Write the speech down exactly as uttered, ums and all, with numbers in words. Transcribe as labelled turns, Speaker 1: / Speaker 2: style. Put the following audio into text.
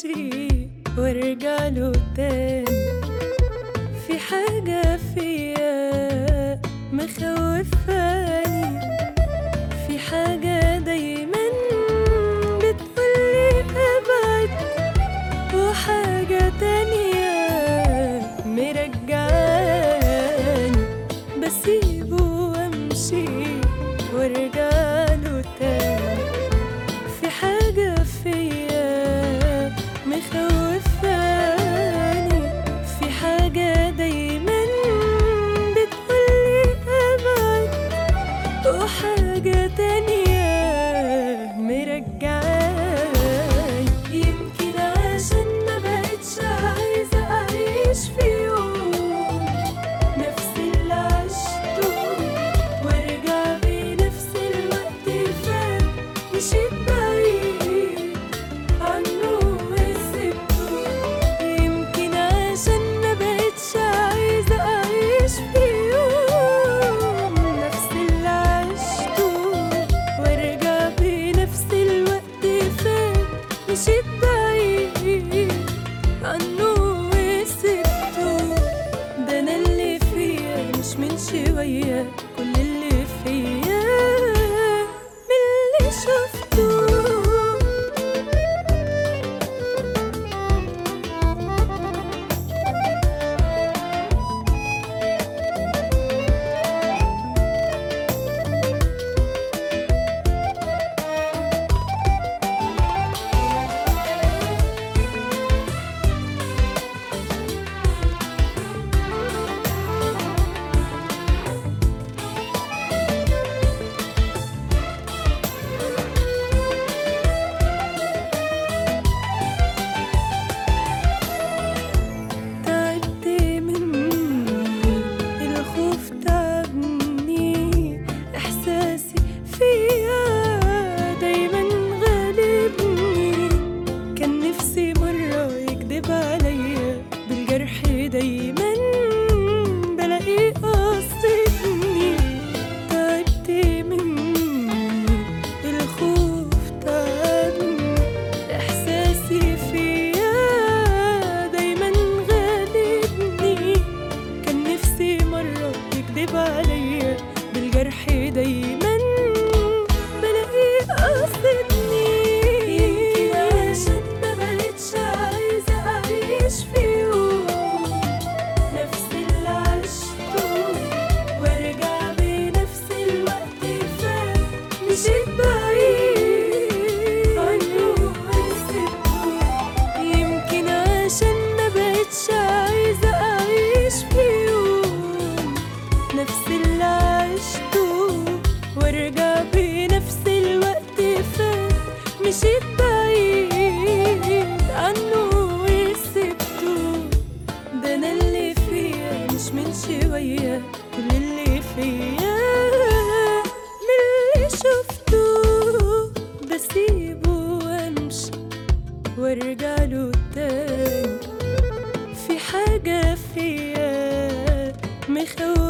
Speaker 1: وامشي وارجع له تاني. في حاجة فيا مخوفاني، في حاجة دايما بتقولي ابعد، وحاجة تانية مرجعاني. بسيبه وامشي وارجع له تاني. في حاجة فيا مخوفاني، في حاجة دايما بتقولي ابعد، وحاجة تانية مرجعاني. يمكن عشان ما بقتش عايزة أعيش في يوم نفس اللي عشته، وارجع بنفس الوقت فات. مشيت بعيد عنه وسبته. يمكن عشان ما بقتش عايزة أعيش في يوم نفس اللي عشته، وارجع بنفس الوقت فات. مشيت بعيد عنه وسبته. ده أنا اللي فيا مش من شوية، كل اللي فيا من اللي شفته. تعبت مني الخوف تعبني، إحساسي فيا دايما غالبني. كان نفسي مرة يكدب عليا بالجرح، دايما بلاقيه قصدني. تعبت مني الخوف تعبني، إحساسي فيا دايما غالبني. كان نفسي مرة يكدب عليا بالجرح، دايما بلاقيه قصدني. يمكن عشان ما بقتش عايزة أعيش في يوم نفس اللي عشته، وارجع بنفس الوقت فات. مشيت بعيد عنه وسبته. يمكن عشان ما بقتش عايزة أعيش في يوم نفس اللي عشته، وارجع بنفس الوقت فات. مشيت بعيد عنه وسبته. ده أنا اللي فيا مش من شوية، كل اللي فيا من اللي شفته. بسيبه وامشي وارجع له تاني. في حاجة فيا مخوفاني،